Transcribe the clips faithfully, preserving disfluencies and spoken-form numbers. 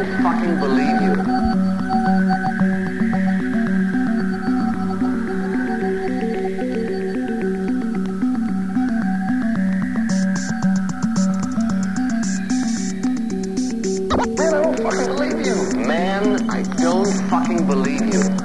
don't fucking believe you. Man, I don't fucking believe you.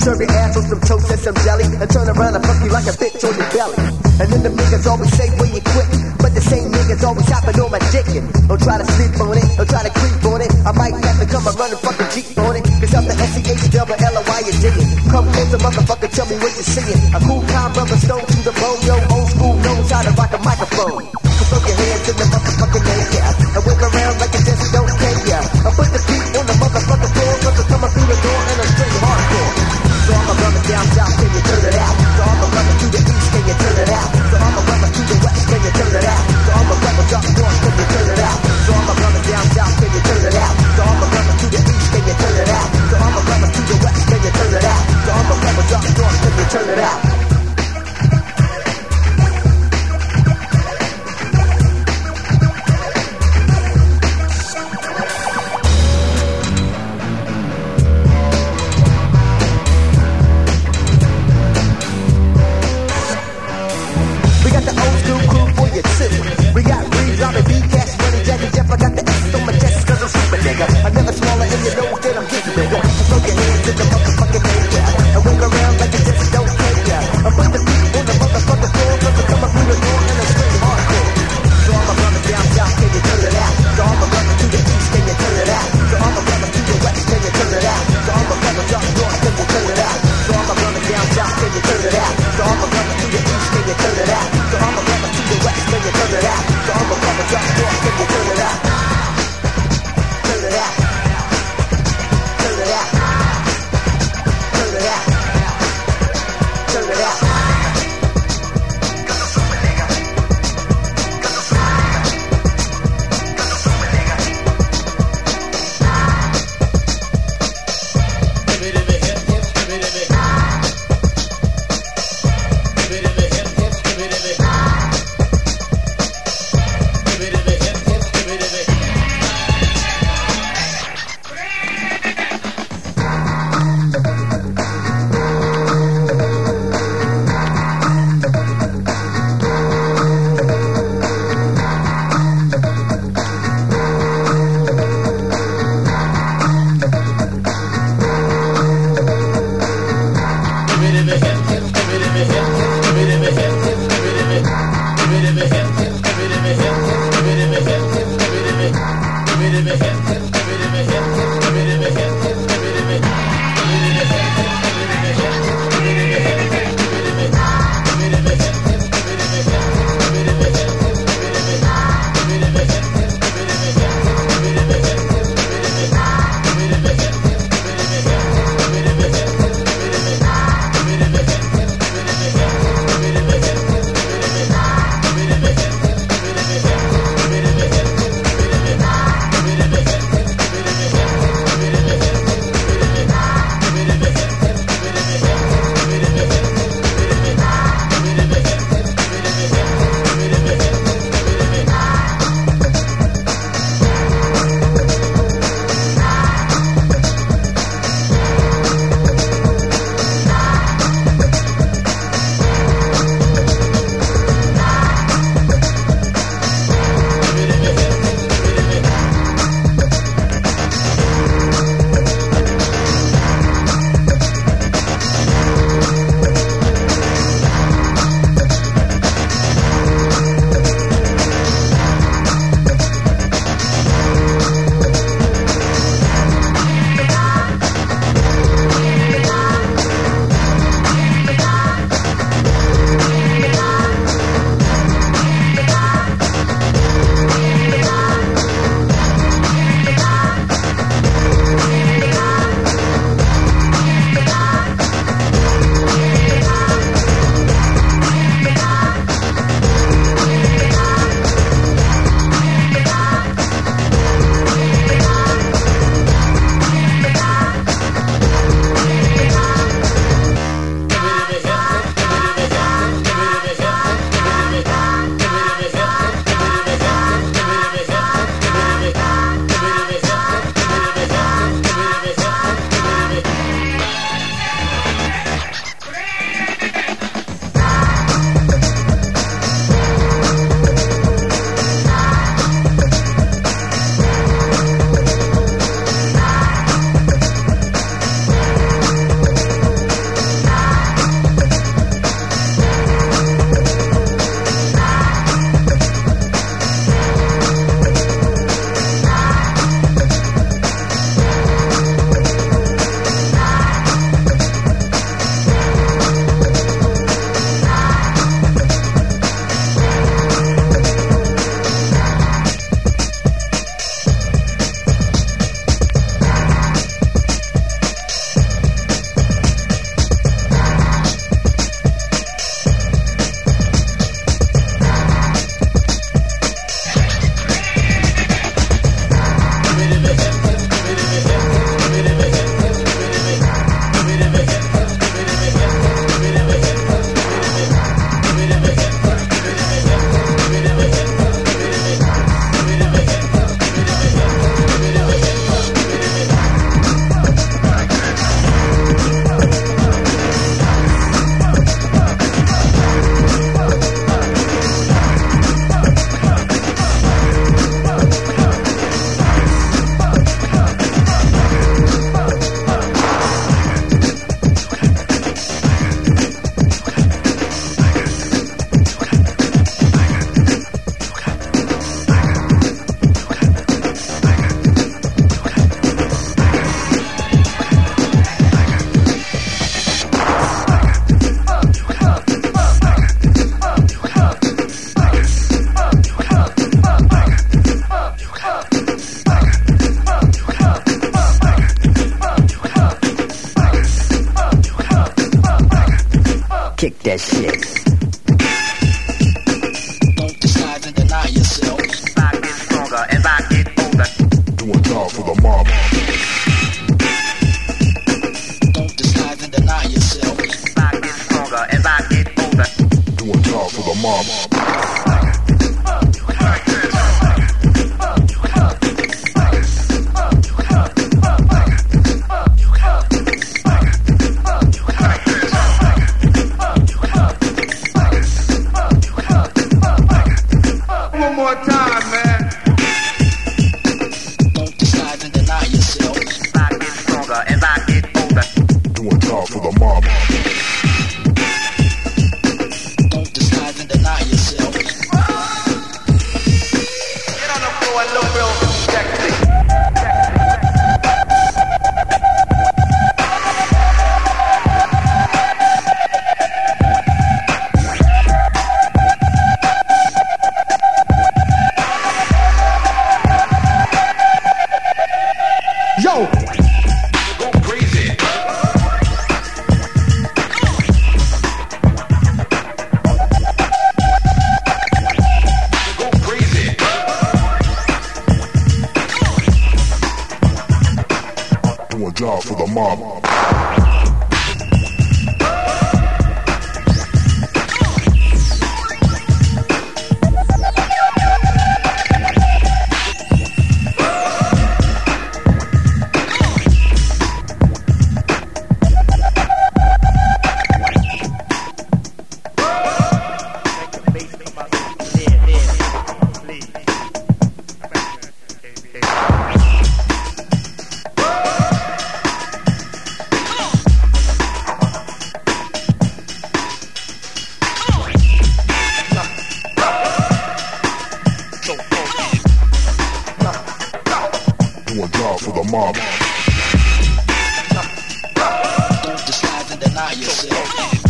Serve your ass with some toast and some jelly, and turn around and fuck you like a bitch on your belly. And then the niggas always say when you quit, but the same niggas always hopping on my dickin'. Don't try to sleep on it, don't try to creep on it. I might have to come and run and fucking Jeep on it, cause I'm the S C H double L O Y you diggin'. Come closer, motherfucker, tell me what you're singing. A cool calm brother, stone to the bone, yo, old school knows how to rock a microphone. So throw your hands in the motherfucking air, yeah, and wiggle around like you just don't care, yeah. I put the beat on the motherfucking floor, cause I'm coming through the door and I'm straight hardcore. So all my brothers down south, can you turn it out? So all my brothers to the east, can you turn it out? So all my brothers to the west, can you turn it out? So all my brothers up north, can you turn it out? So all my brothers down south, can you turn it out? So all my brothers to the east, can you turn it out? So all my brothers to the west, can you turn it out? So all my brothers up north, can you turn it out? I never smaller in your nose than I'm getting bigger. So throw your hands in the motherfucking air, yeah, and wing around like you just don't care, yeah. I put the beat on the motherfucking floor, cause I'm coming through the door and I'm straight hardcore. So all my brothers down south, can you turn it out? So all my brothers to the east, can you turn it out? So all my brothers to the west, can you turn it out? So all my brothers up north, can you turn it out? So all my brothers down south, can you turn it out? So all my brothers to the east, can you turn it out? So all my brothers to the west, can you turn it out? So all my brothers up north, can you turn it out? Turn it out. Turn it out. Turn it out. Turn it out. that shit. Don't decide to deny yourself. I get stronger as I get older. Do a job for the mob. Don't decide to deny yourself. I get stronger as I get older. Do a job for the mob. One more time, man. Don't decide to deny yourself. I get stronger as I get older. Do a job for the mob. Don't decide to deny yourself. Get on the floor and look real sexy. Yo, Go crazy. Go crazy. Do a job for the mob. Do a job for the mob. Don't decide to deny yourself.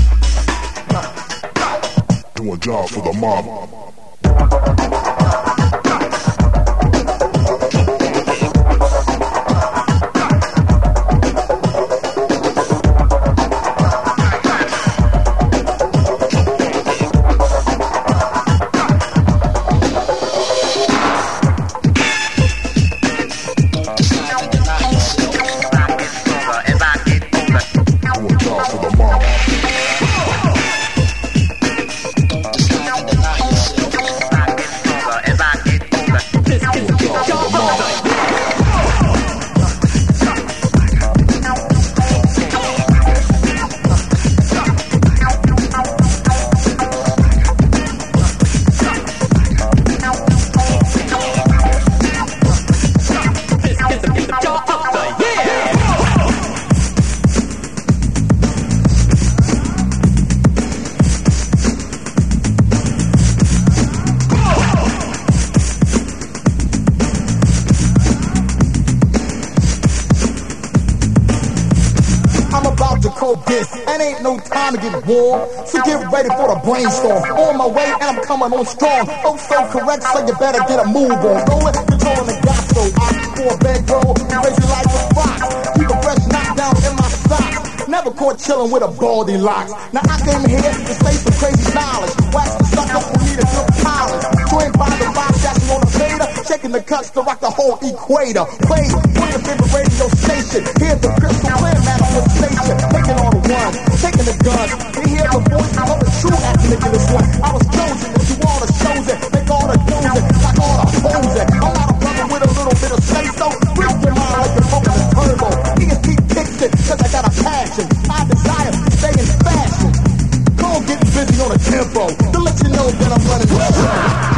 Do a job for the mob. Don't decide to deny yourself. I get stronger as I get older. Do a job for the mob. Don't decide to deny yourself. I get stronger as I get older. Do a job for the mob. I'm about to code this, and ain't no time to get warm. So get ready for the brainstorm. On my way, and I'm coming on strong. Oh, so correct, so you better get a move on. Rolling, controlling the gas, so I for a bankroll. Crazy like a fox. Keep a fresh knockdown in my socks. Never caught chillin' with a baldy locks. Now I came here to say some crazy knowledge. Wax the sucker for me to good polish. Joined by the box that's on the fader. Checking the cuts to rock the whole equator. Play on your favorite radio station. Hear the crystal clear manifestation. Making all the ones, taking the guns. You hear the voice of the true ethnic in this one. I was chosen to do all the chosen. Make all the chosen, like all the posing. I'm not a brother with a little bit of say so. Rip your mind like you're smoking a turbo. He can keep kicking, cause I got a passion. I desire to stay in fashion. Go getting busy on a tempo. To let you know that I'm running the show.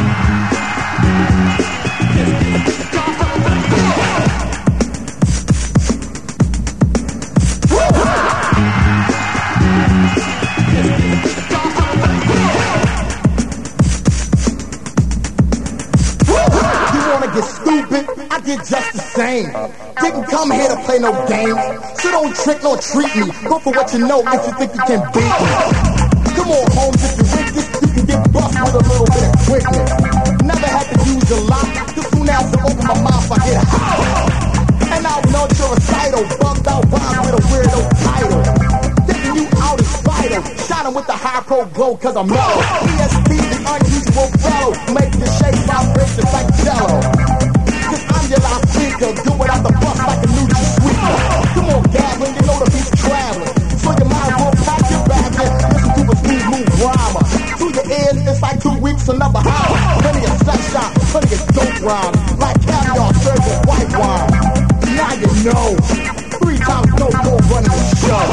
Get stupid, I get just the same. Didn't come here to play no games, so don't trick nor treat me. Go for what you know if you think you can beat me. Come on, Holmes, if you're with this, you can get bust with a little bit of quickness. Never had to use a lot, cause soon as I open my mouth, I get hot. And I'll know you're a recital, bugged out rhyme with a weirdo title. Taking you out is vital, shining with the high pro go glow cause I'm mellow. E S P, the unusual fellow, make the shape vibration like jello. Cause I'm your loud speaker, do it out the bus like a new sweetener. Come on, Gavin, you know the beat's traveling. So your mind will pack your bag and listen to a smooth move rhymer. To your ears, it's like two weeks, another hour. Plenty of sunshine, plenty of dope rhyme. Like caviar served with white wine. Now you know, three times no go running the show.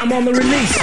I'm on the release.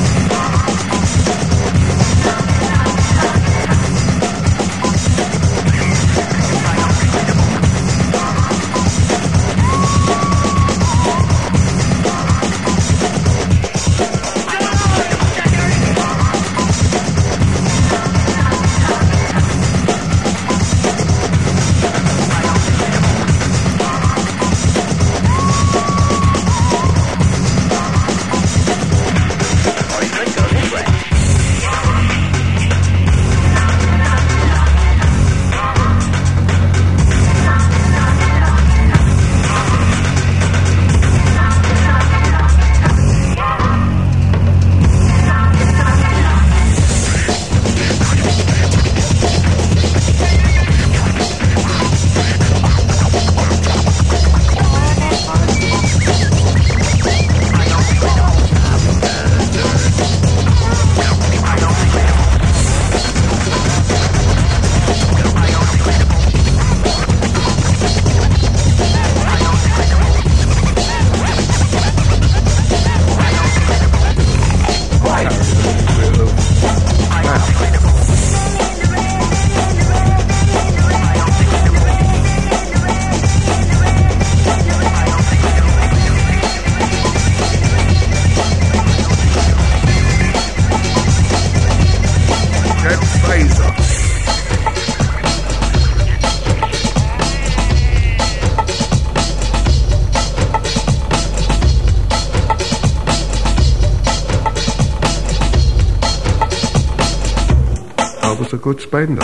A good spender.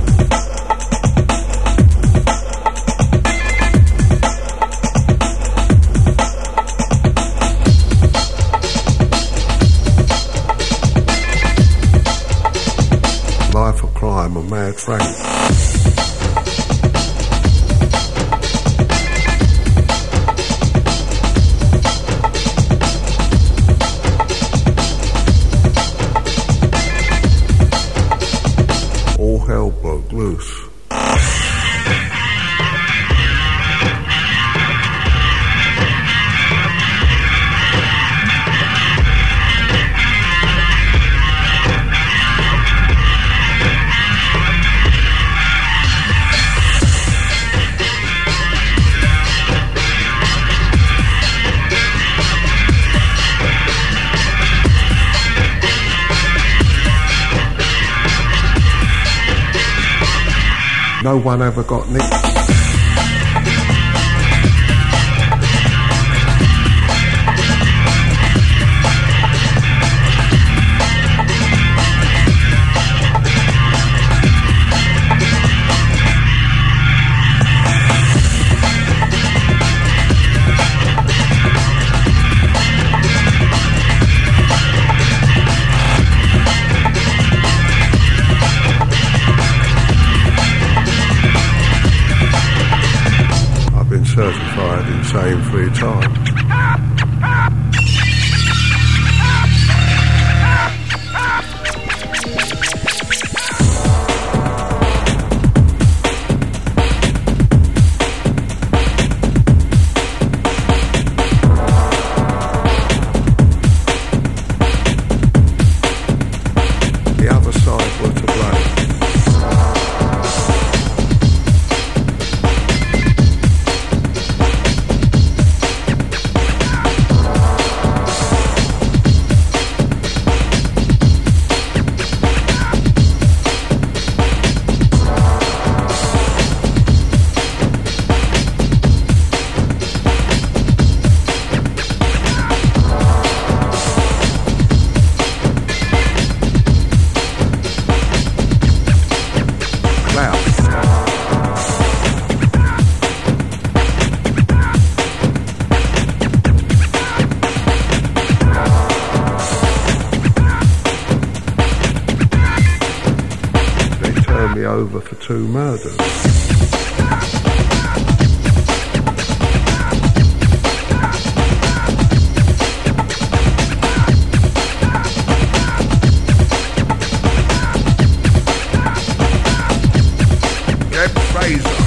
Life of crime, a mad Frank. Hell broke loose. No one ever got nicked. Certified insane three times. The other side were to blame. Over for two murders. Get Fraser.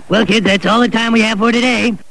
Well, kids, that's all the time we have for today.